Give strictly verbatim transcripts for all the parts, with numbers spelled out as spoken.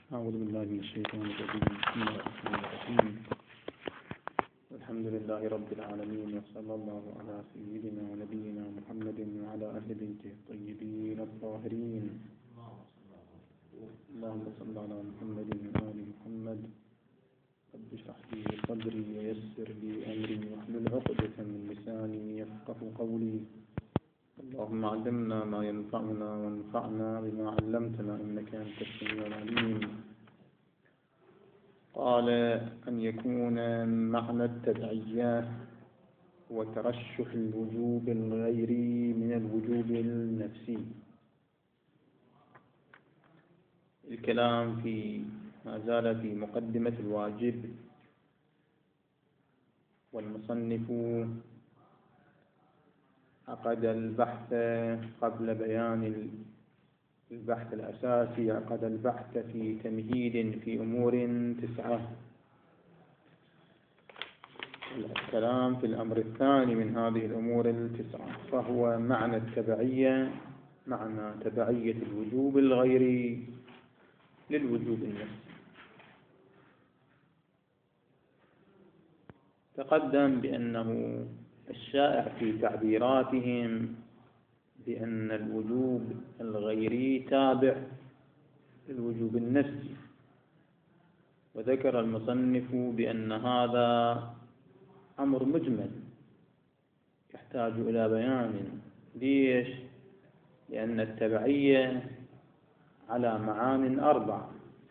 أعوذ بالله من الشيطان الرجيم. بسم الله الرحمن الرحيم. الحمد لله رب العالمين، وصلى الله على سيدنا ونبينا محمد وعلى أهل بيته الطيبين الطاهرين. اللهم صل على محمد وآل محمد. رب اشرح لي صدري ويسر لي أمري واحلل عقدة من لساني يفقه قولي. اللهم علمنا ما ينفعنا وانفعنا بما علمتنا إنك أنت السميع العليم. قال أن يكون معنى التبعية وترشح الوجوب الغيري من الوجوب النفسي. الكلام في ما زال في مقدمة الواجب، والمصنف عقد البحث قبل بيان البحث الأساسي، عقد البحث في تمهيد في أمور تسعة. الكلام في الأمر الثاني من هذه الأمور التسعة، فهو معنى التبعية، معنى تبعية الوجوب الغيري للوجوب النفسي. تقدم بأنه الشائع في تعبيراتهم بأن الوجوب الغيري تابع للوجوب النفسي، وذكر المصنف بأن هذا أمر مجمل يحتاج إلى بيان. ليش؟ لأن التبعية على معان أربعة،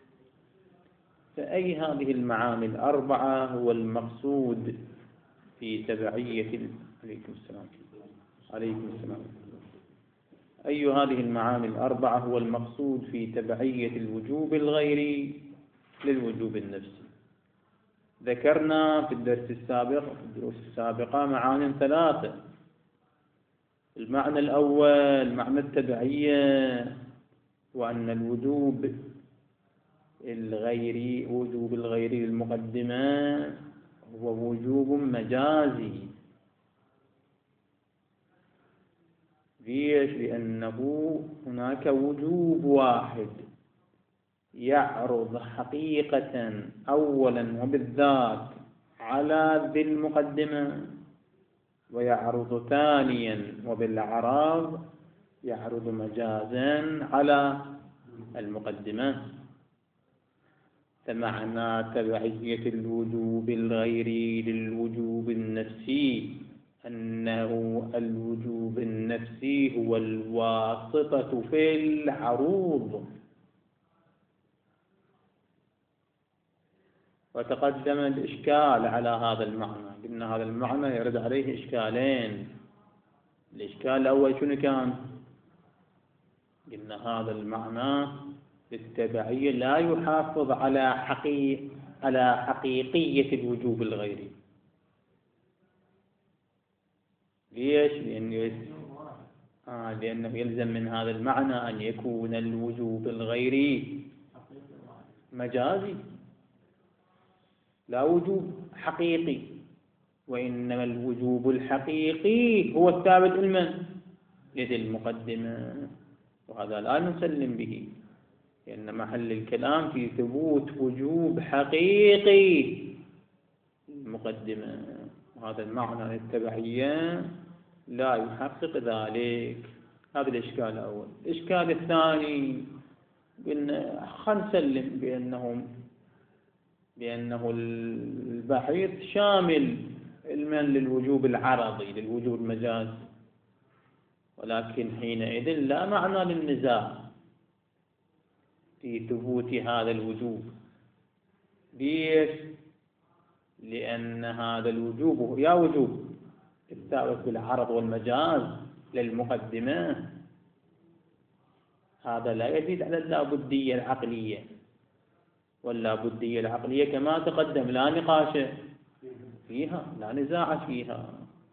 فأي هذه المعاني الأربعة هو المقصود في تبعية عليكم السلام عليكم السلام أي هذه المعاني الأربعة هو المقصود في تبعية الوجوب الغيري للوجوب النفسي. ذكرنا في الدرس السابق في الدروس السابقة معاني ثلاثة. المعنى الأول معنى التبعية، وأن الوجوب الغيري وجوب الغيري للمقدمة هو وجوب مجازي. ليش؟ لأنه هناك وجوب واحد يعرض حقيقة أولا وبالذات على ذي المقدمة، ويعرض ثانيا وبالأعراض يعرض مجازا على المقدمة. فمعنى تبعية الوجوب الغيري للوجوب النفسي أنه الوجوب النفسي هو الواسطة في العروض. وتقدم الإشكال على هذا المعنى، قلنا هذا المعنى يرد عليه إشكالين. الإشكال الأول شنو كان؟ قلنا هذا المعنى للتبعية لا يحافظ على حقيق على حقيقية الوجوب الغيري. ليش؟ لأنه آه لأنه يلزم من هذا المعنى أن يكون الوجوب الغيري مجازي، لا وجوب حقيقي، وإنما الوجوب الحقيقي هو الثابت لمن؟ لذي المقدمة. وهذا لا نسلم به، لأن محل الكلام في ثبوت وجوب حقيقي المقدمة، وهذا المعنى للتبعية لا يحقق ذلك. هذا الإشكال الأول. الإشكال الثاني قلنا خلينا نسلم بأنهم بأنه البحث شامل علما للوجوب العرضي للوجوب المجازي، ولكن حينئذ لا معنى للنزاع في ثبوت هذا الوجوب. ليش؟ لأن هذا الوجوب يا وجوب الثابت بالعرض والمجاز للمقدمة، هذا لا يزيد على اللابدية العقلية، واللابدية العقلية كما تقدم لا نقاش فيها، لا نزاع فيها.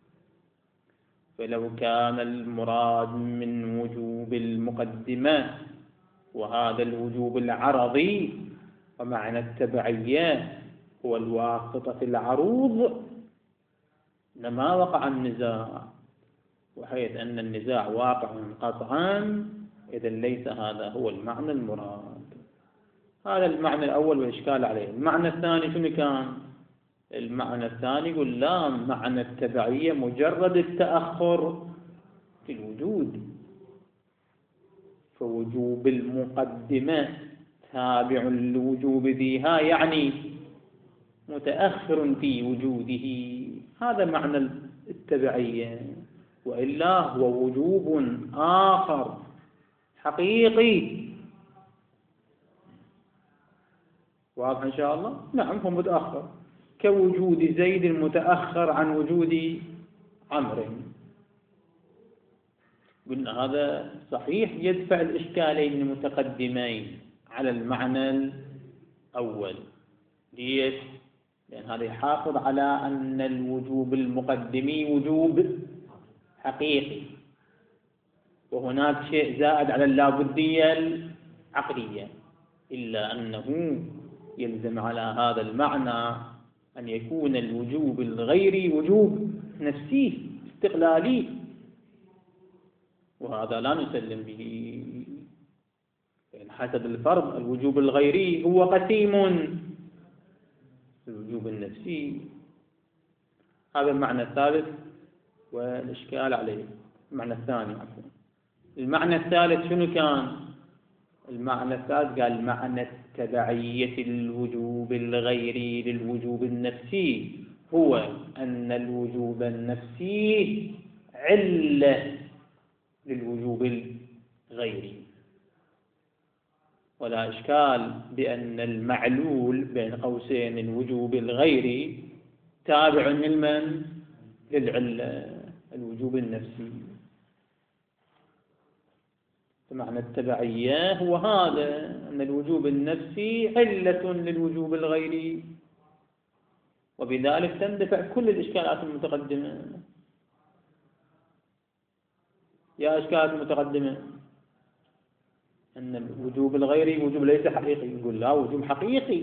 فلو كان المراد من وجوب المقدمة وهذا الوجوب العرضي، ومعنى التبعية هو الواسطة في العروض، لما وقع النزاع. وحيث أن النزاع واقع قطعا إذن ليس هذا هو المعنى المراد. هذا المعنى الأول والإشكال عليه. المعنى الثاني شنو كان؟ المعنى الثاني يقول لا، معنى التبعية مجرد التأخر في الوجود، فوجوب المقدمة تابع لوجوب ذيها، يعني متأخر في وجوده. هذا معنى التبعية، وإلا هو وجوب آخر حقيقي. واضح إن شاء الله؟ نعم، هو متأخر، كوجود زيد متأخر عن وجود عمرو. قلنا هذا صحيح يدفع الإشكالين المتقدمين على المعنى الأول. ليش؟ لأن هذا يحافظ على أن الوجوب المقدمي وجوب حقيقي، وهناك شيء زائد على اللابدية العقلية، إلا أنه يلزم على هذا المعنى أن يكون الوجوب الغيري وجوب نفسي استقلالي، وهذا لا نسلم به. يعني حسب الفرض الوجوب الغيري هو قسيم الوجوب النفسي. هذا المعنى الثالث والإشكال عليه. المعنى الثاني عفوا. المعنى الثالث شنو كان؟ المعنى الثالث قال معنى التبعية الوجوب الغيري للوجوب النفسي هو أن الوجوب النفسي علة للوجوب الغيري، ولا إشكال بأن المعلول بين قوسين الوجوب الغيري تابع لمن؟ للعلة الوجوب النفسي. فمعنى التبعية هو هذا، أن الوجوب النفسي علة للوجوب الغيري، وبذلك تندفع كل الإشكالات المتقدمة. يا إشكالات المتقدمة أن الوجوب الغيري وجوب ليس حقيقي، نقول لا، وجوب حقيقي،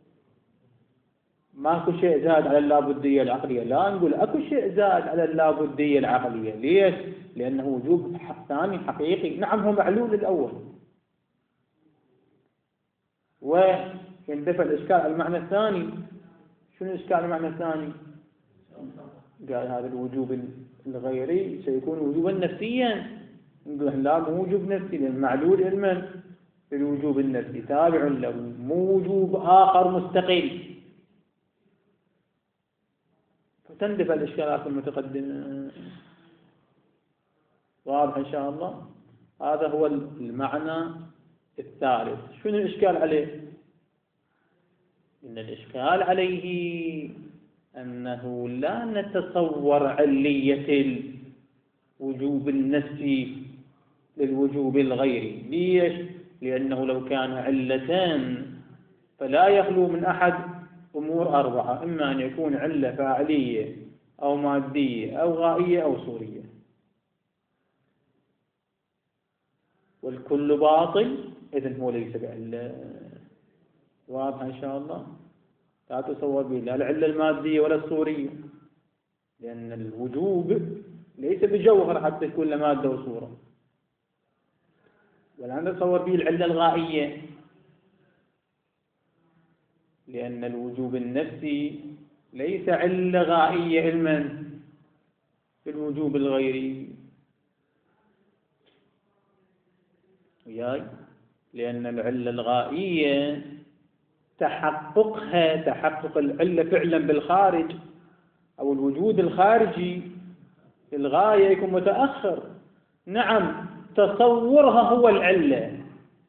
ماكو شيء زاد على اللابدية العقلية. لا، نقول أكو شيء زاد على اللابدية العقلية. ليش؟ لأنه وجوب ثاني حقيقي. نعم، هو معلول الأول، ويندفع الإشكال على المعنى الثاني. شنو الإشكال على المعنى الثاني؟ قال هذا الوجوب الغيري سيكون وجوبا نفسيا. نقول لا، مو وجوب نفسي، لأن معلول علما بالوجوب النفسي تابع له، مو وجوب آخر مستقل. فتندفع الإشكالات المتقدمة. واضح إن شاء الله؟ هذا هو المعنى الثالث. شنو الإشكال عليه؟ إن الإشكال عليه أنه لا نتصور علية الوجوب النفسي للوجوب الغيري. ليش؟ لأنه لو كان علتان فلا يخلو من أحد أمور أربعة، إما أن يكون علة فاعلية أو مادية أو غائية أو صورية، والكل باطل، إذن هو ليس بعلة. واضح إن شاء الله؟ لا تصور به لا العلة المادية ولا الصورية، لأن الوجوب ليس بجوهر حتى يكون له مادة وصورة. ولا نتصور به العلة الغائية، لأن الوجوب النفسي ليس علة غائية علما في الوجوب الغيري. وياي؟ لأن العلة الغائية تحققها، تحقق العلة فعلا بالخارج أو الوجود الخارجي الغاية يكون متأخر. نعم، تصورها هو العلة.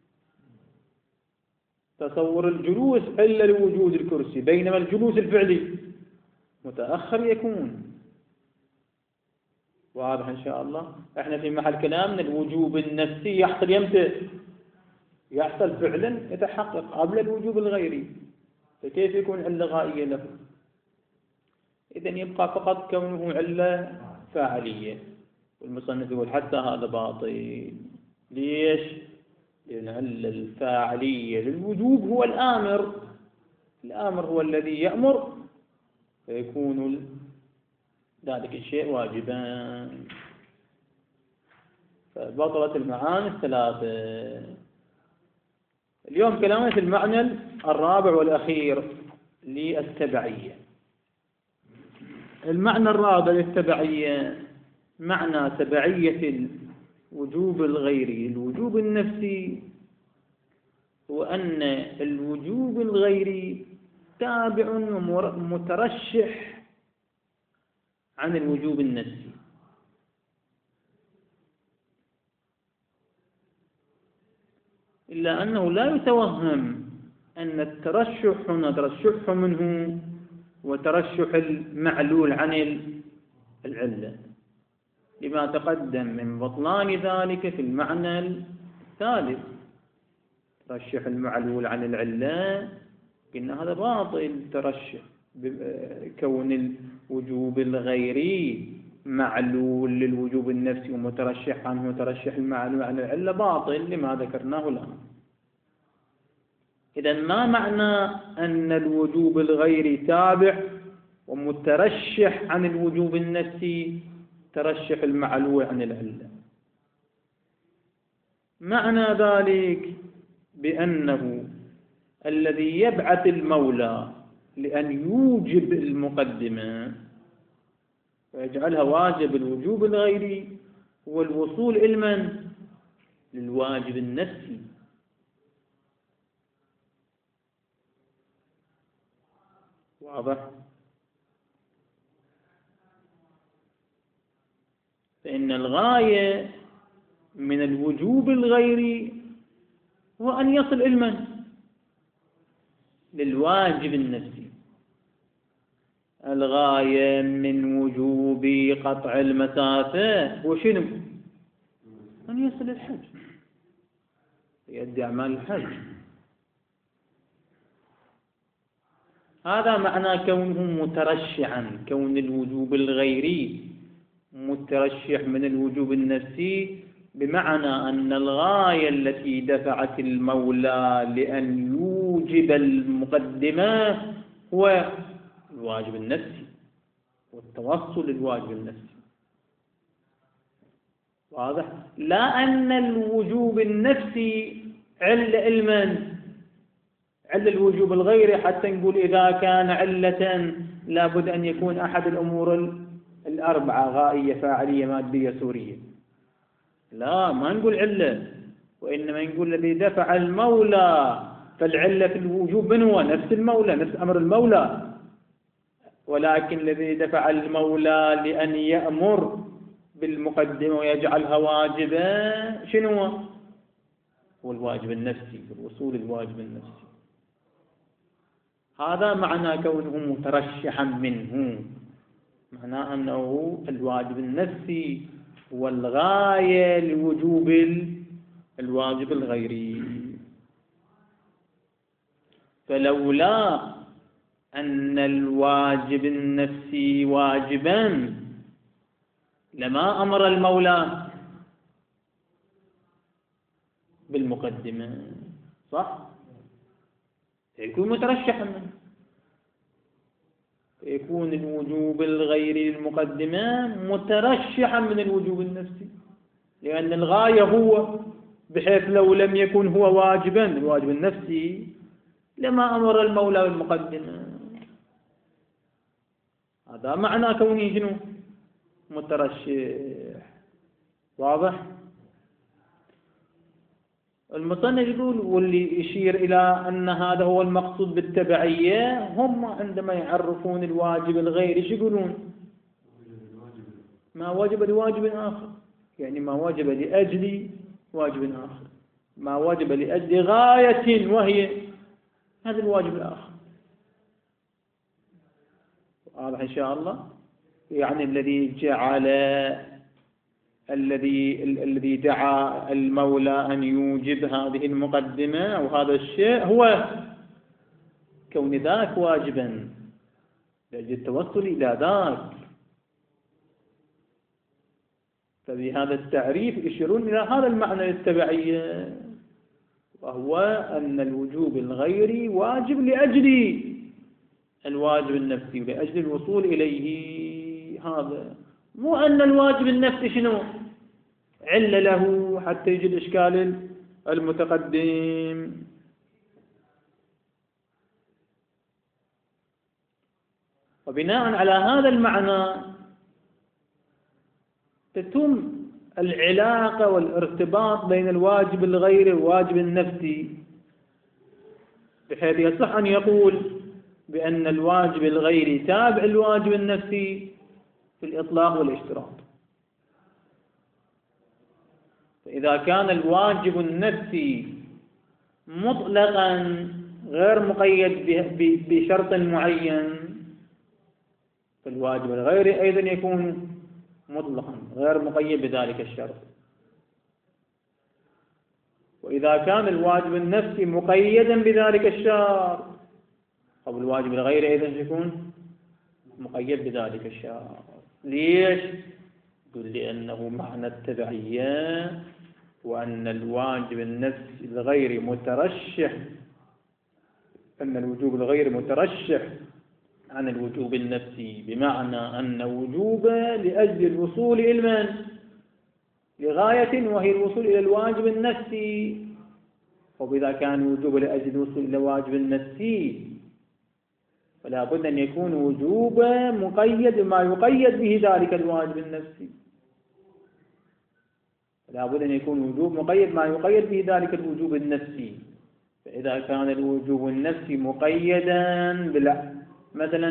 تصور الجلوس علة لوجود الكرسي، بينما الجلوس الفعلي متأخر يكون. واضح إن شاء الله؟ احنا في محل كلامنا الوجوب النفسي يحصل يمتى؟ يحصل فعلا يتحقق قبل الوجوب الغيري، فكيف يكون علة غائية له؟ إذن يبقى فقط كونه علة فاعلية. والمصنف يقول حتى هذا باطل. ليش؟ لأن العلة الفاعلية للوجوب هو الآمر. الآمر هو الذي يأمر، فيكون ذلك الشيء واجبا. فبطلت المعاني الثلاثة. اليوم كلامنا في المعنى الرابع والأخير للتبعية. المعنى الرابع للتبعية معنى تبعية الوجوب الغيري الوجوب النفسي، وأن الوجوب الغيري تابع ومترشح عن الوجوب النفسي. إلا أنه لا يتوهم أن الترشح هنا ترشح منه وترشح المعلول عن العلة، لما تقدم من بطلان ذلك في المعنى الثالث. ترشح المعلول عن العلة قلنا هذا باطل، ترشح كون الوجوب الغيري معلول للوجوب النفسي ومترشح عنه وترشح المعلول عن العلة باطل لما ذكرناه الآن. إذن ما معنى أن الوجوب الغيري تابع ومترشح عن الوجوب النفسي ترشح المعلول عن العلة؟ معنى ذلك بأنه الذي يبعث المولى لأن يوجب المقدمة ويجعلها واجب الوجوب الغيري هو الوصول إلى للواجب النفسي. واضح؟ فإن الغاية من الوجوب الغيري هو أن يصل إلى للواجب النفسي. الغاية من وجوب قطع المسافة هو شنو؟ أن يصل الحج، يؤدي أعمال الحج. هذا معنى كونه مترشحا، كون الوجوب الغيري مترشح من الوجوب النفسي، بمعنى أن الغاية التي دفعت المولى لأن يوجب المقدمة هو الواجب النفسي والتوصل للواجب النفسي. واضح؟ لا أن الوجوب النفسي عل علما عل الوجوب الغيري حتى نقول إذا كان علة لابد أن يكون أحد الأمور الأربعة غائية فاعلية مادية سورية. لا، ما نقول علة، وإنما نقول الذي دفع المولى، فالعلة في الوجوب من هو؟ نفس المولى، نفس أمر المولى، ولكن الذي دفع المولى لأن يأمر بالمقدمة ويجعلها واجبا شنو هو؟ هو الواجب النفسي، الوصول الواجب النفسي. هذا معنى كونه مترشحا منه، معناه أنه الواجب النفسي هو الغاية لوجوب الواجب الغيري. فلولا أن الواجب النفسي واجبا لما أمر المولى بالمقدمة، صح؟ يكون مترشحا منه، يكون الوجوب الغيري للمقدمة مترشحا من الوجوب النفسي، لأن الغاية هو، بحيث لو لم يكن هو واجبا الواجب النفسي لما أمر المولى بالمقدمة. هذا معنى كونه شنو؟ مترشح. واضح؟ المصنف يقول واللي يشير إلى أن هذا هو المقصود بالتبعية، هم عندما يعرفون الواجب الغيري ايش يقولون؟ ما وجب لواجب آخر، يعني ما وجب لأجل واجب آخر، ما وجب لأجل غاية وهي هذا الواجب الآخر. واضح إن شاء الله؟ يعني الذي جعل الذي الذي دعا المولى أن يوجب هذه المقدمة أو هذا الشيء هو كون ذاك واجبا لأجل التوصل إلى ذاك. فبهذا التعريف يشيرون إلى هذا المعنى للتبعية، وهو أن الوجوب الغيري واجب لأجل الواجب النفسي ولأجل الوصول إليه. هذا مو أن الواجب النفسي شنو؟ علة له حتى يجي الإشكال المتقدم وبناء على هذا المعنى تتم العلاقة والارتباط بين الواجب الغيري والواجب النفسي، بحيث يصح أن يقول بأن الواجب الغيري تابع الواجب النفسي في الإطلاق والاشتراط. فإذا كان الواجب النفسي مطلقا غير مقيد بشرط معين، فالواجب الغيري أيضا يكون مطلقا غير مقيد بذلك الشرط. وإذا كان الواجب النفسي مقيدا بذلك الشرط، فالواجب الغيري أيضا يكون مقيد بذلك الشرط. ليش؟ يقول لأنه معنى التبعية، وأن الواجب النفسي الغيري مترشح، أن الوجوب الغيري مترشح عن الوجوب النفسي، بمعنى أن وجوبه لأجل الوصول إلى المن لغاية وهي الوصول إلى الواجب النفسي. وإذا كان وجوبه لأجل الوصول إلى الواجب النفسي فلا بد أن يكون وجوبه مقيد بما يقيد به ذلك الواجب النفسي. لا بد أن يكون وجوب مقيد ما يقيد به ذلك الوجوب النفسي. فإذا كان الوجوب النفسي مقيدا بلا مثلا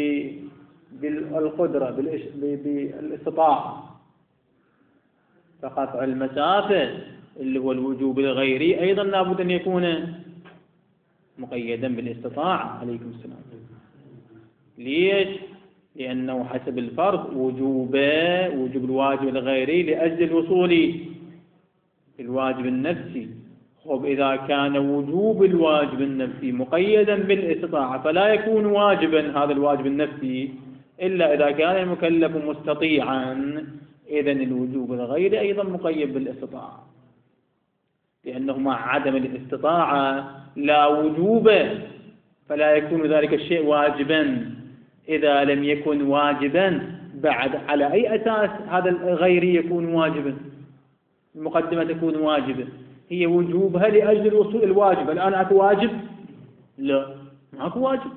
بالقدرة بالاستطاعة فقطع المسافة اللي هو الوجوب الغيري أيضا لا بد أن يكون مقيدا بالاستطاعة. عليكم السلام. ليش؟ لأنه حسب الفرض وجوبه وجوب الواجب الغيري لأجل الوصول الواجب النفسي. خب إذا كان وجوب الواجب النفسي مقيدا بالاستطاعة فلا يكون واجبا هذا الواجب النفسي إلا إذا كان المكلف مستطيعا، إذن الوجوب الغيري أيضا مقيد بالاستطاعة، لأنه مع عدم الاستطاعة لا وجوب، فلا يكون ذلك الشيء واجبا. إذا لم يكن واجبا بعد على أي أساس هذا الغيري يكون واجبا؟ المقدمة تكون واجبة، هي وجوبها لأجل الوصول الواجب. الآن أكو واجب؟ لا، ما أكو واجب.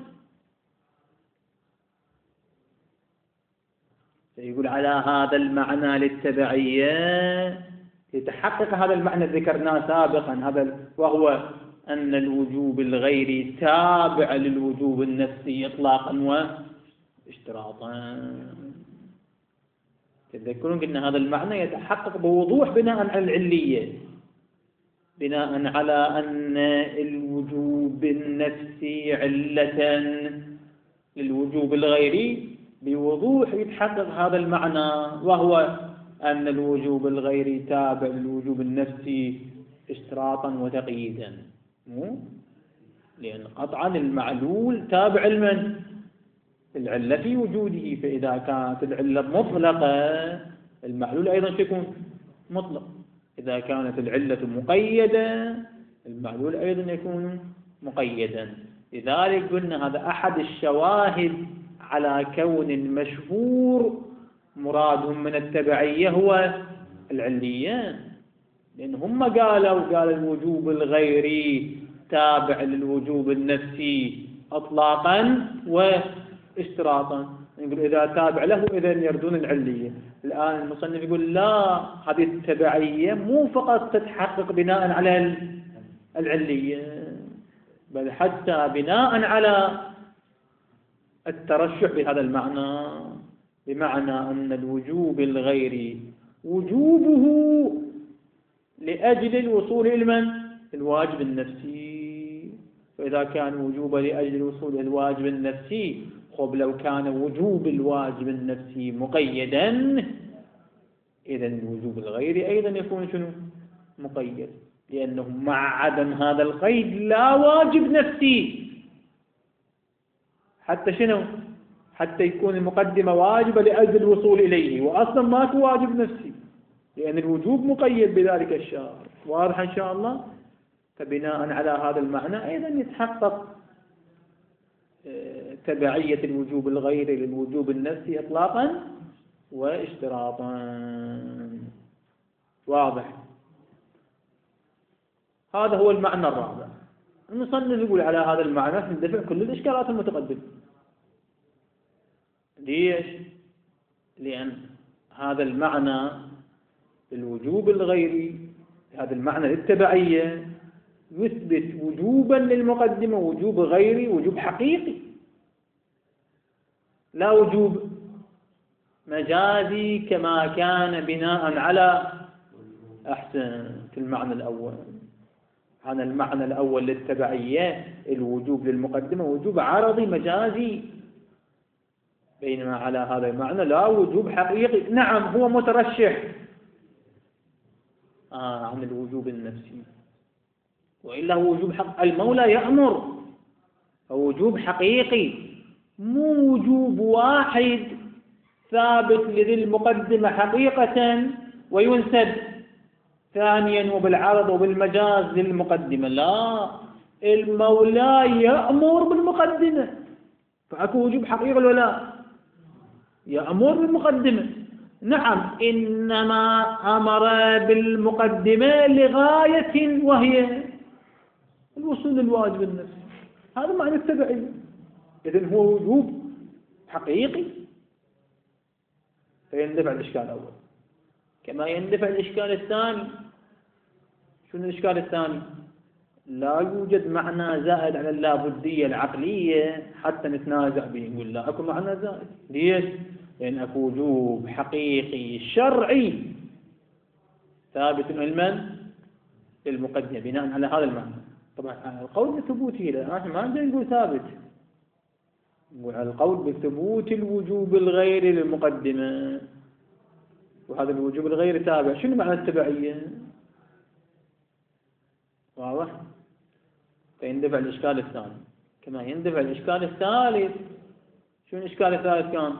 يقول على هذا المعنى للتبعية يتحقق هذا المعنى ذكرناه سابقا، هذا وهو أن الوجوب الغيري تابع للوجوب النفسي إطلاقا واشتراطا. تذكرون أن هذا المعنى يتحقق بوضوح بناء على العلية، بناء على أن الوجوب النفسي علة للوجوب الغيري، بوضوح يتحقق هذا المعنى، وهو أن الوجوب الغيري تابع للوجوب النفسي اشتراطا وتقييدا. لأن قطعا المعلول تابع لمن؟ العلة في وجوده، فإذا كانت العلة مطلقة المعلول أيضا يكون مطلق، إذا كانت العلة مقيدة المعلول أيضا يكون مقيدا. لذلك قلنا هذا أحد الشواهد على كون المشهور مرادهم من التبعية هو العلية، لأن هم قالوا قال الوجوب الغيري تابع للوجوب النفسي إطلاقا واشتراطا، يقول إذا تابع له إذا يردون العلية. الآن المصنف يقول لا، هذه التبعية مو فقط تتحقق بناء على العلية، بل حتى بناء على الترشح بهذا المعنى، بمعنى أن الوجوب الغيري وجوبه لأجل الوصول إلى من؟ الواجب النفسي. فإذا كان وجوبه لأجل الوصول إلى الواجب النفسي، خب لو كان وجوب الواجب النفسي مقيدا إذن الوجوب الغيري أيضا يكون شنو؟ مقيد، لأنه مع عدم هذا القيد لا واجب نفسي. حتى شنو؟ حتى يكون المقدمة واجبة لأجل الوصول إليه، وأصلا ما هو واجب نفسي، لأن الوجوب مقيد بذلك الشرط. واضح إن شاء الله؟ فبناء على هذا المعنى أيضا يتحقق تبعية الوجوب الغيري للوجوب النفسي إطلاقا واشتراطا. واضح؟ هذا هو المعنى الرابع. المصنف يقول على هذا المعنى تندفع كل الإشكالات المتقدمة. ليش؟ لأن هذا المعنى الوجوب الغيري، هذا المعنى للتبعية يثبت وجوبا للمقدمة، وجوب غيري، وجوب حقيقي، لا وجوب مجازي كما كان بناء على أحسن في المعنى الأول. عن المعنى الأول للتبعية الوجوب للمقدمة وجوب عرضي مجازي، بينما على هذا المعنى لا وجوب حقيقي. نعم هو مترشح آه عن الوجوب النفسي، وإلا هو وجوب حق. المولى يأمر، وجوب حقيقي، مو وجوب واحد ثابت لذي المقدمة حقيقة وينسب ثانيا وبالعرض وبالمجاز للمقدمة. لا، المولى يأمر بالمقدمة، فأكو وجوب حقيقي ولا يأمر بالمقدمة. نعم، إنما أمر بالمقدمة لغاية وهي الوصول للواجب النفسي. هذا معنى التبعية. إذن هو وجوب حقيقي، فيندفع الإشكال الأول كما يندفع الإشكال الثاني. شنو الإشكال الثاني؟ لا يوجد معنى زائد على اللابدية العقلية حتى نتنازع به. نقول لا أكو معنى زائد. ليش؟ لأن أكو وجوب حقيقي شرعي ثابت علما للمقدمة بناء على هذا المعنى. طبعا القول بثبوته، لا ما عندنا نقول ثابت، نقول القول بثبوت الوجوب الغيري للمقدمة، وهذا الوجوب الغيري تابع. شنو معنى التبعية؟ واضح؟ فيندفع الإشكال الثاني كما يندفع الإشكال الثالث. شنو الإشكال الثالث كان؟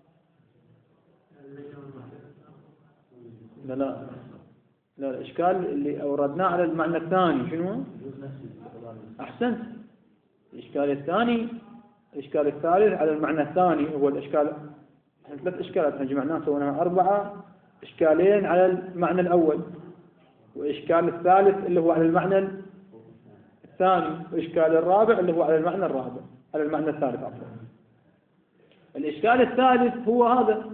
لا لا لا الإشكال اللي أوردناه على المعنى الثاني شنو؟ أحسنت. الإشكال الثاني، الإشكال الثالث على المعنى الثاني هو الإشكال. احنا ثلاث إشكالات احنا جمعناها سويناها أربعة. إشكالين على المعنى الأول، وإشكال الثالث اللي هو على المعنى الثاني، وإشكال الرابع اللي هو على المعنى الرابع على المعنى الثالث عفوا. الإشكال الثالث هو هذا،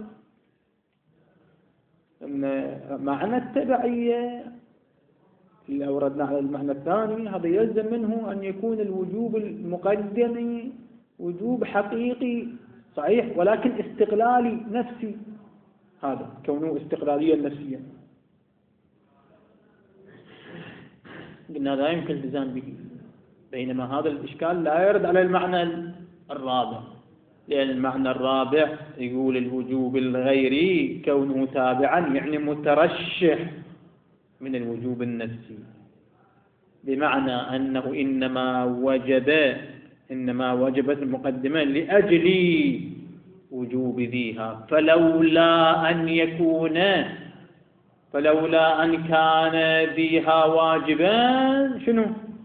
أن معنى التبعية اللي أوردنا على المعنى الثاني هذا يلزم منه أن يكون الوجوب المقدم وجوب حقيقي صحيح، ولكن استقلالي نفسي. هذا كونه استقلاليا نفسيا قلنا لا يمكن الالتزام به. بينما هذا الإشكال لا يرد على المعنى الرابع، لأن المعنى الرابع يقول الوجوب الغيري كونه تابعا يعني مترشح من الوجوب النفسي، بمعنى أنه إنما وجب إنما وجبت المقدمة لأجل وجوب ذيها، فلولا أن يكون فلولا أن كان ذيها واجبا شنو؟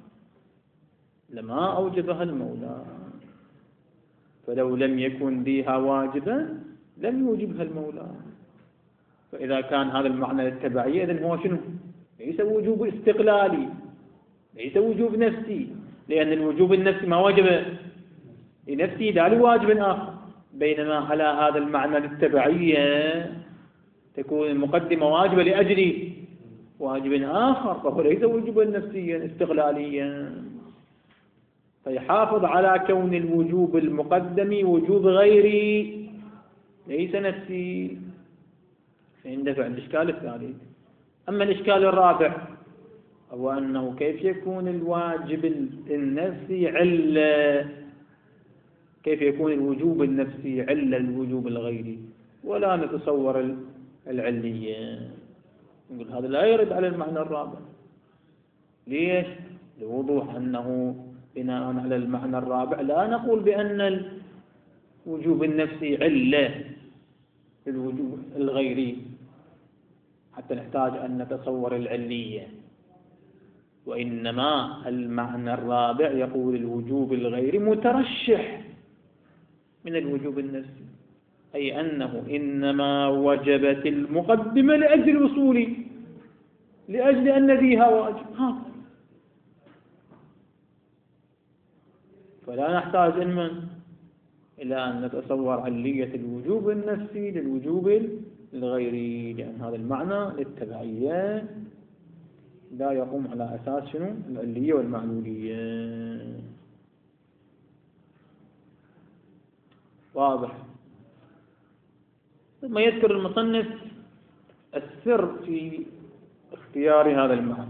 لما أوجبها المولى. فلو لم يكن ذيها واجبا لم يوجبها المولى. فإذا كان هذا المعنى للتبعية إذن هو شنو؟ ليس وجوب استقلالي، ليس وجوب نفسي، لأن الوجوب النفسي ما وجب لنفسه لا لواجب آخر. بينما على هذا المعنى للتبعية تكون المقدمة واجبة لأجل واجب آخر، فهو ليس وجوبا نفسيا استقلاليا. فيحافظ على كون الوجوب المقدم وجوب غيري ليس نفسي، فيندفع الإشكال الثالث. أما الإشكال الرابع هو أنه كيف يكون الواجب النفسي علة، كيف يكون الوجوب النفسي علة الوجوب الغيري ولا نتصور العلية. نقول هذا لا يرد على المعنى الرابع. ليش؟ لوضوح أنه بناء على المعنى الرابع لا نقول بأن الوجوب النفسي علة الوجوب الغيري حتى نحتاج أن نتصور العلية، وإنما المعنى الرابع يقول الوجوب الغيري مترشح من الوجوب النفسي، أي أنه إنما وجبت المقدمة لأجل الوصول لأجل أن ذيها واجب. ها. فلا نحتاج إن من إلى أن نتصور علية الوجوب النفسي للوجوب الغيري، لأن هذا المعنى للتبعية لا يقوم على أساس شنو؟ العلية والمعلولية. واضح؟ ثم يذكر المصنف السر في اختيار هذا المعنى،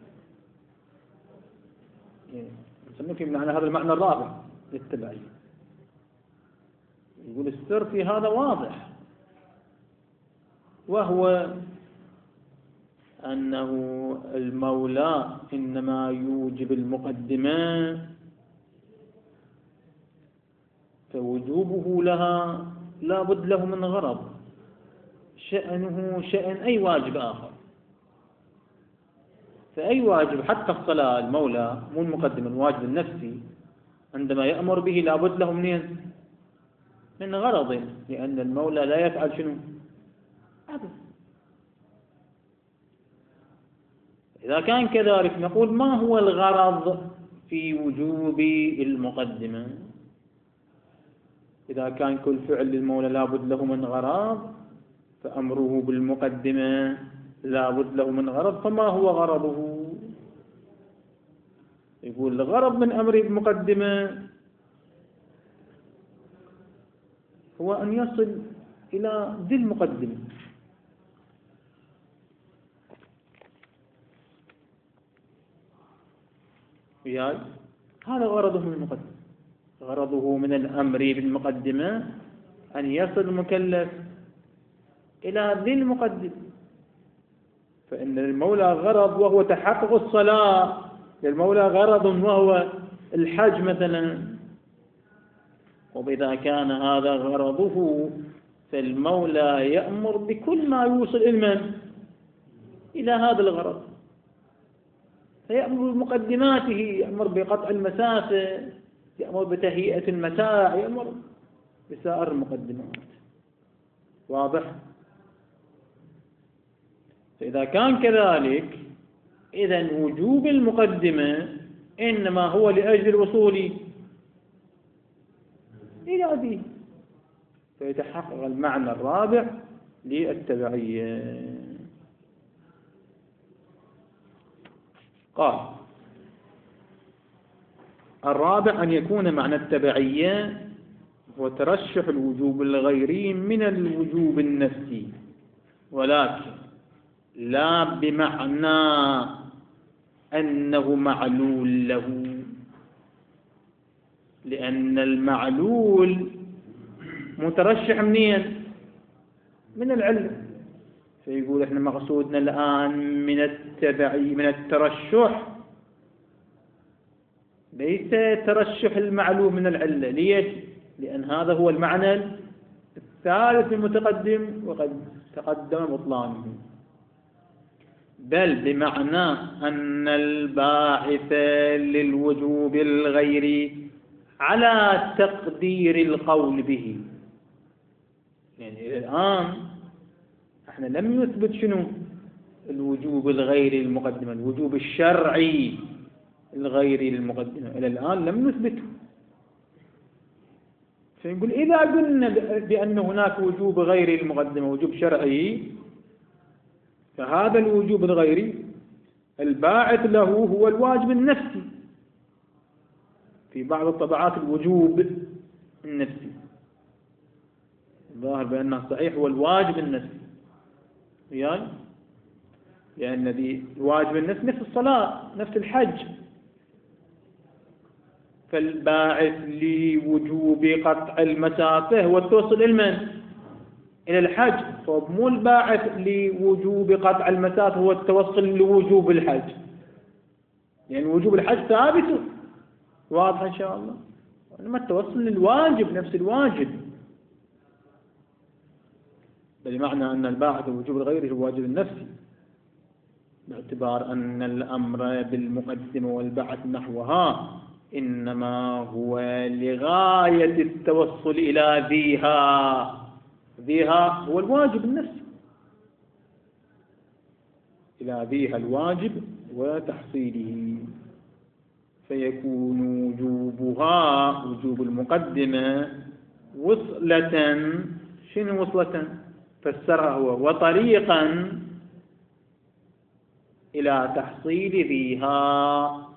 يعني المصنف من معنى هذا المعنى الرابع للتبعية، يقول السر في هذا واضح، وهو أنه المولى إنما يوجب المقدمة، فوجوبه لها لا بد له من غرض، شأنه شأن أي واجب آخر. فأي واجب حتى الصلاة المولى مو المقدمة، الواجب النفسي عندما يأمر به لا بد له منين؟ من غرض، لأن المولى لا يفعل شنو؟ عبث. إذا كان كذلك نقول ما هو الغرض في وجوب المقدمة؟ إذا كان كل فعل للمولى لا بد له من غرض، فأمره بالمقدمة لا بد له من غرض، فما هو غرضه؟ يقول الغرض من أمره بالمقدمة هو أن يصل إلى ذي المقدمة، وياي هذا غرضه من المقدمة. غرضه من الأمر بالمقدمة أن يصل المكلف إلى ذي المقدمة، فإن المولى غرض وهو تحقق الصلاة، للمولى غرض وهو الحج مثلا، وإذا كان هذا غرضه فالمولى يأمر بكل ما يوصل المن إلى هذا الغرض، فيأمر بمقدماته، يأمر بقطع المسافة، يأمر بتهيئة المتاع، يأمر بسائر المقدمات. واضح؟ فإذا كان كذلك إذن وجوب المقدمة إنما هو لأجل الوصول إلى ذي، فيتحقق المعنى الرابع للتبعية. قال الرابع أن يكون معنى التبعية هو ترشح الوجوب الغيري من الوجوب النفسي، ولكن لا بمعنى أنه معلول له، لأن المعلول مترشح منين؟ من العلة. فيقول احنا مقصودنا الآن من التبعي من الترشح ليس ترشح المعلوم من العلة. ليش؟ لأن هذا هو المعنى الثالث المتقدم وقد تقدم بطلانه، بل بمعنى أن الباعث للوجوب الغيري على تقدير القول به. يعني الآن احنا لم يثبت شنو الوجوب الغيري للمقدمة، الوجوب الشرعي الغيري للمقدمة إلى الآن لم نثبته. فنقول إذا قلنا بأن هناك وجوب غيري للمقدمة، وجوب شرعي، فهذا الوجوب الغيري الباعث له هو الواجب النفسي. في بعض الطبعات الوجوب النفسي الظاهر بأنه صحيح هو الواجب النفسي، يعني لأن ذي الواجب النفسي نفس الصلاة نفس الحج. فالباعث لوجوب قطع المسافة هو التوصل المن إلى الحج، فمو الباعث لوجوب قطع المسافة هو التوصل لوجوب الحج، يعني وجوب الحج ثابت واضح إن شاء الله، إنما التوصل للواجب نفس الواجب، بمعنى أن الباعث لوجوب الغير هو الواجب النفسي، باعتبار أن الأمر بالمقدمة والبعث نحوها إنما هو لغاية التوصل إلى ذيها. ذيها هو الواجب النفسي، إلى ذيها الواجب وتحصيله، فيكون وجوبها وجوب المقدمة وصلة. شنو وصلة؟ فسرها هو وطريقا إلى تحصيل ذيها،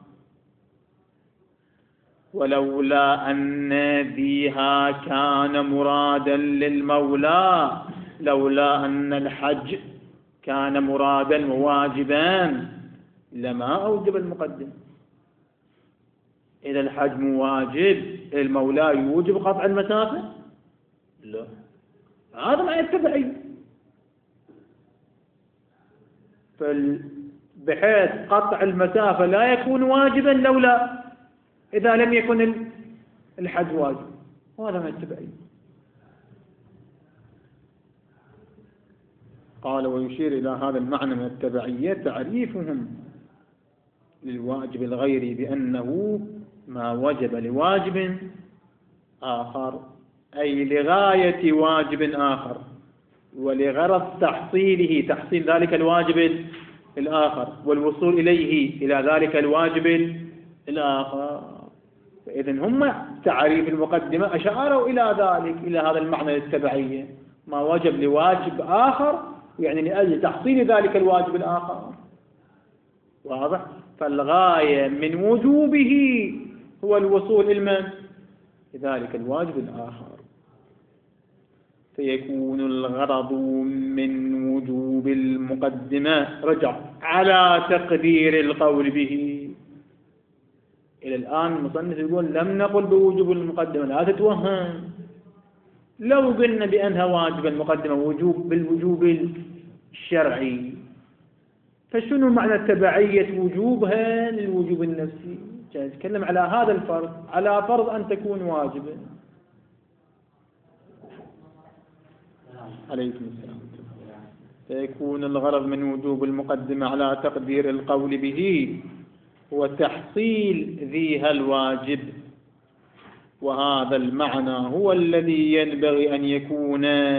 ولولا أن ذيها كان مرادا للمولى، لولا أن الحج كان مرادا وواجبا لما أوجب المقدم. إذا الحج مواجب المولى يوجب قطع المسافة؟ لا، هذا ما يتبعي. بحيث قطع المسافة لا يكون واجبا لولا إذا لم يكن الحج واجب، وهذا ما يتبعي. قال ويشير إلى هذا المعنى من التبعية تعريفهم للواجب الغيري بأنه ما وجب لواجب آخر، أي لغاية واجب آخر ولغرض تحصيله، تحصيل ذلك الواجب الآخر والوصول إليه إلى ذلك الواجب الآخر. فإذن هم تعريف المقدمة أشاروا إلى ذلك، إلى هذا المعنى التبعية، ما وجب لواجب آخر يعني لأجل تحصيل ذلك الواجب الآخر. واضح؟ فالغاية من وجوبه هو الوصول إلى ذلك الواجب الآخر، فيكون الغرض من وجوب المقدمة رجع على تقدير القول به. إلى الآن المصنف يقول لم نقل بوجوب المقدمة، لا تتوهم. لو قلنا بأنها واجب المقدمة وجوب بالوجوب الشرعي، فشنو معنى تبعية وجوبها للوجوب النفسي؟ نتكلم على هذا الفرض، على فرض أن تكون واجبا. عليكم السلام. فيكون الغرض من وجوب المقدمة على تقدير القول به هو تحصيل ذيها الواجب، وهذا المعنى هو الذي ينبغي أن يكون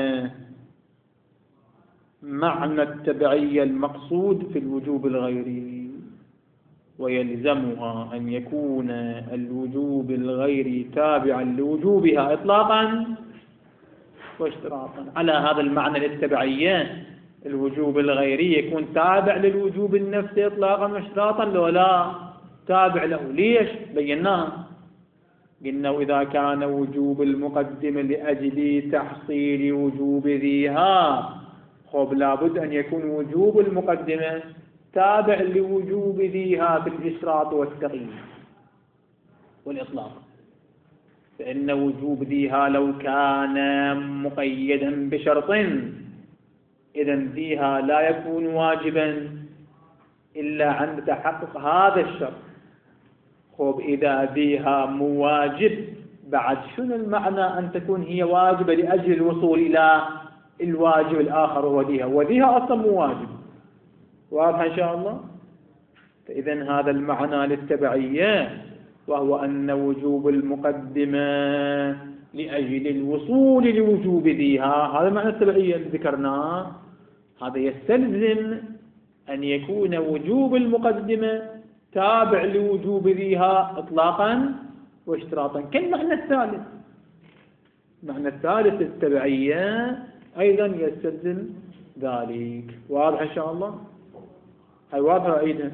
معنى التبعية المقصود في الوجوب الغيري، ويلزمها أن يكون الوجوب الغيري تابعا لوجوبها إطلاقا واشتراطا. على هذا المعنى للتبعية الوجوب الغيري يكون تابع للوجوب النفسي إطلاقا واشتراطا، لو لا تابع له. ليش؟ بيناه، قلنا إذا كان وجوب المقدمة لأجل تحصيل وجوب ذيها، خب لابد أن يكون وجوب المقدمة تابع لوجوب ذيها في الإشراط والتقييد والإطلاق. فإن وجوب ذيها لو كان مقيدا بشرط، إذن ذيها لا يكون واجبا إلا عند تحقق هذا الشرط. خب إذا ذيها مواجب، بعد شنو المعنى أن تكون هي واجبة لأجل الوصول إلى الواجب الآخر وهو ذيها، وذيها أصلا مواجب. واضح إن شاء الله؟ فإذن هذا المعنى للتبعية، وهو أن وجوب المقدمة لأجل الوصول لوجوب ذيها، هذا معنى التبعية اللي ذكرناه. هذا يستلزم أن يكون وجوب المقدمة تابع لوجوب ذيها إطلاقا واشتراطا. كالمعنى الثالث، معنى الثالث التبعية أيضا يستلزم ذلك. واضح إن شاء الله؟ هاي واضحة أيضا.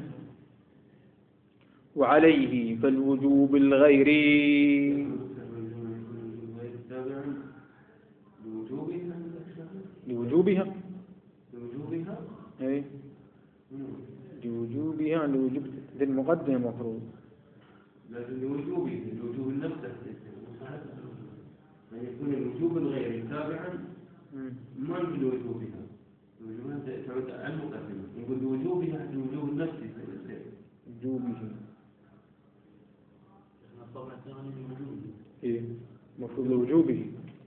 وعليه فالوجوب الغيري لوجوبها لوجوبها اي لوجوبها لوجوب ذي المقدمة المفروض لكن لوجوبه لوجوب النفس أن يكون الوجوب الغيري تابعا ما من وجوبها. وجوبها تعود على المقدمة، نقول وجوبها لوجوب النفس وجوبه إيه المفروض لوجوبه،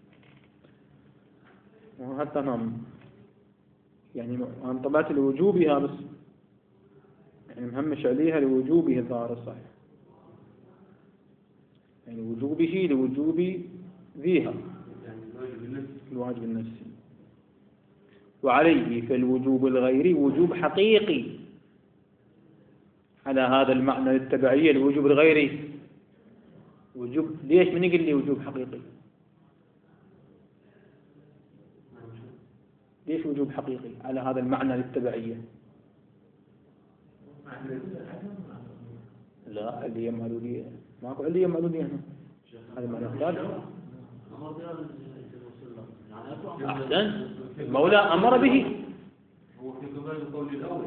وحتى نعم يعني عن طبيعة لوجوبها، بس يعني مهمش عليها لوجوبه الظاهر الصحيح، يعني وجوبه لوجوب ذيها الواجب النفسي. وعليه فالوجوب الغيري وجوب حقيقي. على هذا المعنى للتبعية الوجوب الغيري وجوب، ليش من يقول لي وجوب حقيقي؟ ليش وجوب حقيقي على هذا المعنى للتبعية؟ لا اللي هي معلولية، ماكو اللي هي معلولية هنا، هذا معنى ثالث. أحسن، المولى أمر به. هو في قبال القول الأول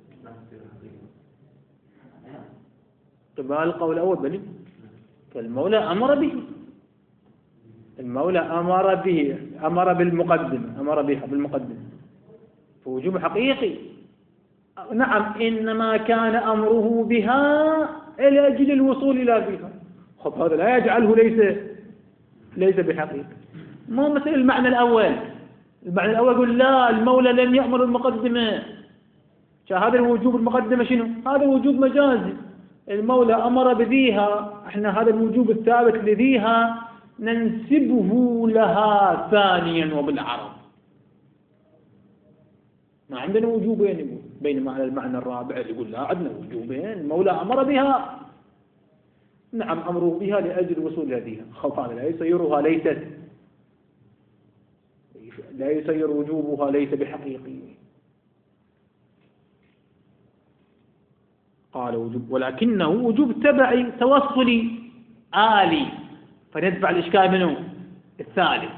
قبال القول الأول بني فالمولى أمر به، المولى أمر به، أمر بالمقدمة، أمر بها بالمقدمة، فوجوب حقيقي. نعم إنما كان أمره بها لأجل الوصول إلى بها. خب هذا لا يجعله ليس ليس بحقيقي. مو مثل المعنى الأول، المعنى الأول يقول لا المولى لم يأمر المقدمة، هذا الوجوب المقدمة شنو؟ هذا وجوب مجازي. المولى أمر بذيها، احنا هذا الوجوب الثابت لذيها ننسبه لها ثانيا وبالعرض. ما عندنا وجوبين يقول، بينما على المعنى الرابع يقول لا عندنا وجوبين، المولى أمر بها، نعم أمره بها لأجل الوصول إلى ذيها. خوف هذا لا يصيرها ليست، لا يصير وجوبها ليس بحقيقي. قال وجوب، ولكنه وجوب تبعي توصلي آلي، فندفع الإشكال منه الثالث.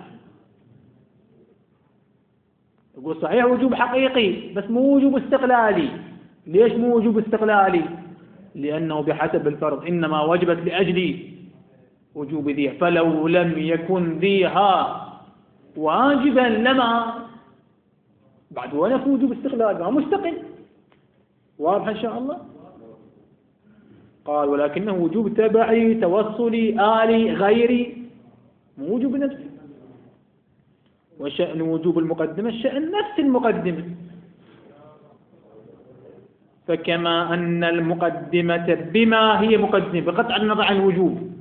يقول صحيح وجوب حقيقي بس مو وجوب استقلالي. ليش مو وجوب استقلالي؟ لأنه بحسب الفرض إنما وجبت لأجل وجوب ذيها، فلو لم يكن ذيها واجبا لما بعد ولا في وجوب استقلال، ما مستقل. واضح إن شاء الله؟ قال ولكنه وجوب تبعي توصلي آلي غيري، مو وجوب نفسي. وشأن وجوب المقدمة الشأن نفس المقدمة، فكما أن المقدمة بما هي مقدمة بقطع النظر عن الوجوب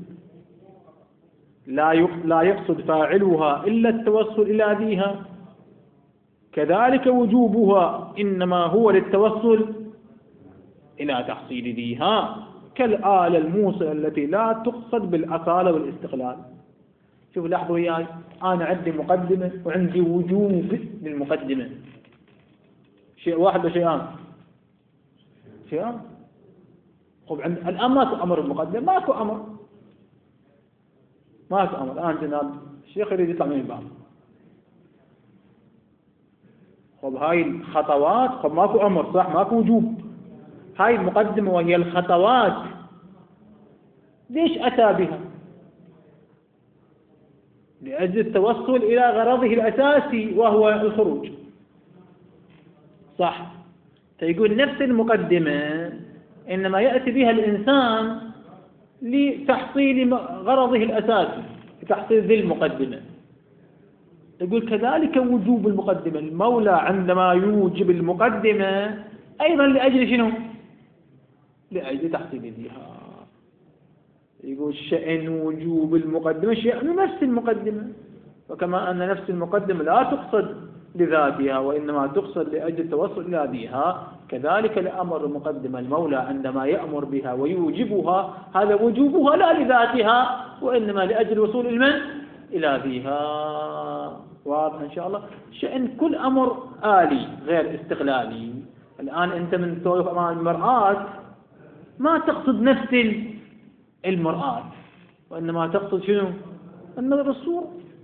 لا لا يقصد فاعلها إلا التوصل إلى ذيها، كذلك وجوبها إنما هو للتوصل إلى تحصيل ذيها، كالآلة الموصلة التي لا تقصد بالأصالة والاستقلال. شوف لاحظوا وياي، أنا عندي مقدمة وعندي وجوب للمقدمة، شيء واحد وشيئان، شيئان. خب عند الآن ماكو أمر المقدمة، ماكو أمر، ماكو أمر. الآن جناب الشيخ يريد يطلع من الباب، خب هاي الخطوات، خب ماكو أمر صح، ماكو وجوب. هاي المقدمة وهي الخطوات ليش أتى بها؟ لأجل التوصل إلى غرضه الأساسي وهو الخروج، صح. فيقول نفس المقدمة إنما يأتي بها الإنسان لتحصيل غرضه الأساسي، لتحصيل ذي المقدمة. يقول كذلك وجوب المقدمة، المولى عندما يوجب المقدمة أيضا لأجل شنو؟ لأجل تحصيل ذيها. يقول شأن وجوب المقدمة شأن نفس المقدمة، وكما أن نفس المقدمة لا تقصد لذاتها وإنما تقصد لأجل التوصل إلى ذيها، كذلك لأمر المقدمة المولى عندما يأمر بها ويوجبها هذا وجوبها لا لذاتها وإنما لأجل الوصول المن إلى ذيها. واضح إن شاء الله؟ شأن كل أمر آلي غير استقلالي. الآن أنت من توقف أمام المرآة ما تقصد نفس المرآة وإنما تقصد شنو؟ النظر بالصورة،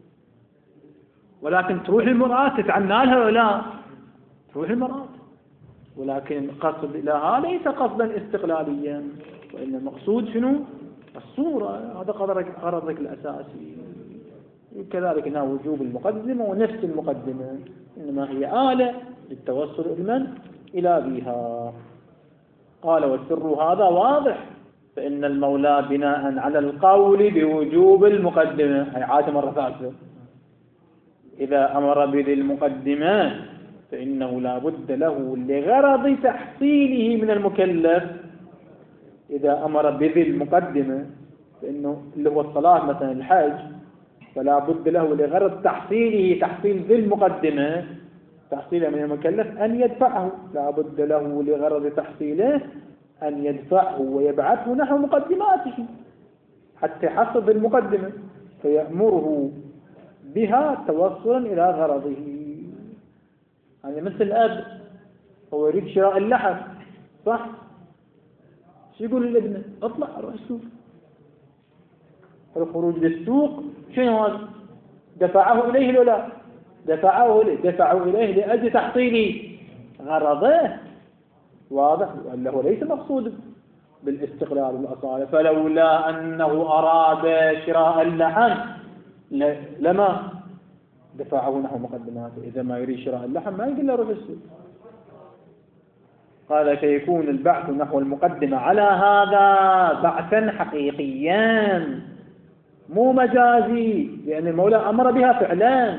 ولكن تروح المرآة تتعنى لها ولا تروح المرآة، ولكن قصد لها ليس قصدا استقلاليا وإن المقصود شنو؟ الصورة. هذا غرضك غرضك الأساسي. كذلك هنا وجوب المقدمة ونفس المقدمة إنما هي آلة للتوصل المن إلى بها. قال والسر هذا واضح، فإن المولى بناء على القول بوجوب المقدمة، هي عاد مرة ثالثة، إذا أمر بذي المقدمة فإنه لا بد له لغرض تحصيله من المكلف. إذا أمر بذي المقدمة فإنه اللي هو الصلاة مثلا الحج، فلا بد له لغرض تحصيله تحصيل ذي المقدمة تحصيله من المكلف أن يدفعه، لا بد له لغرض تحصيله أن يدفعه ويبعثه نحو مقدماته حتى يحصل المقدمة، فيأمره بها توصلا إلى غرضه. يعني مثل الأب هو يريد شراء اللحم صح؟ شو يقول للابن؟ اطلع روح السوق. الخروج للسوق شنو هذا؟ دفعه إليه ولا دفعه إليه دفعه إليه لأجل تحصيل غرضه واضح، وأنه هو ليس مقصود بالاستقلال والأصالة. فلولا أنه أراد شراء اللحم لما دفعه نحو مقدماته. إذا ما يريد شراء اللحم ما يقول له روح السوق. قال فيكون البعث نحو المقدمة على هذا بعثا حقيقيا مو مجازي، لأن المولى أمر بها فعلا،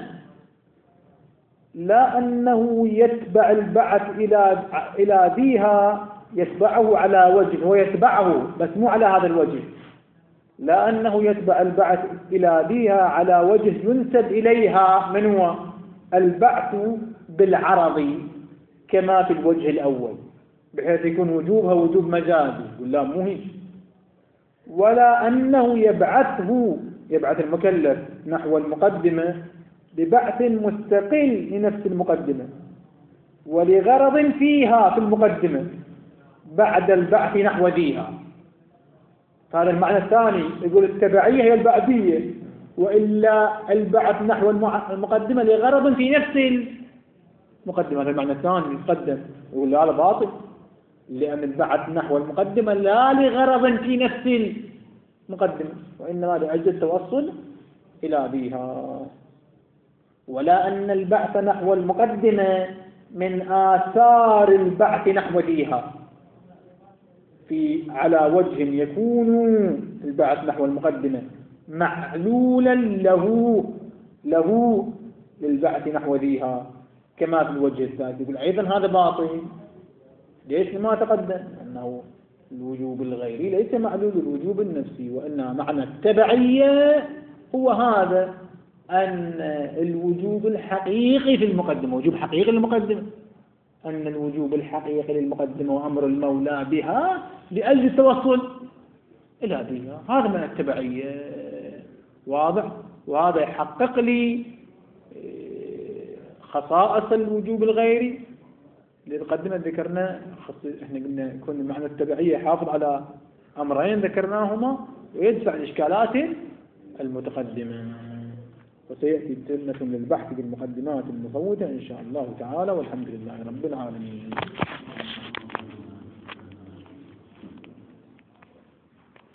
لا أنه يتبع البعث إلى إلى بيها يتبعه على وجه، هو يتبعه بس مو على هذا الوجه، لا أنه يتبع البعث إلى بيها على وجه ينسب إليها من هو البعث بالعرض كما في الوجه الأول، بحيث يكون وجوبها وجوب مجازي ولا مو هيك، ولا أنه يبعثه يبعث المكلف نحو المقدمة ببعث مستقل لنفس المقدمة ولغرض فيها في المقدمة بعد البعث نحو ذيها. هذا المعنى الثاني، يقول التبعية هي البعثية، وإلا البعث نحو المقدمة لغرض في نفس المقدمة. هذا المعنى الثاني يقدم، يقول هذا باطل، لأن البعث نحو المقدمة لا لغرض في نفس المقدمة، وإنما لأجل التوصل إلى بها. ولا أن البعث نحو المقدمة من آثار البعث نحو ذيها في على وجه يكون البعث نحو المقدمة معلولا له له للبعث نحو ذيها كما في الوجه الثالث. يقول أيضا هذا باطل. ليش؟ ما تقدم أنه الوجوب الغيري ليس معلول الوجوب النفسي، وإن معنى التبعية هو هذا، أن الوجوب الحقيقي في المقدمة وجوب حقيقي للمقدمة، أن الوجوب الحقيقي للمقدمة وأمر المولى بها لأجل التوصل إلى بها. هذا من التبعية واضح، وهذا يحقق لي خصائص الوجوب الغيري. للمقدمة ذكرنا احنا قلنا يكون معنى التبعية حافظ على أمرين ذكرناهما ويدفع الإشكالات المتقدمة. وسيأتي سنة للبحث بالمقدمات المفوتة إن شاء الله تعالى، والحمد لله رب العالمين.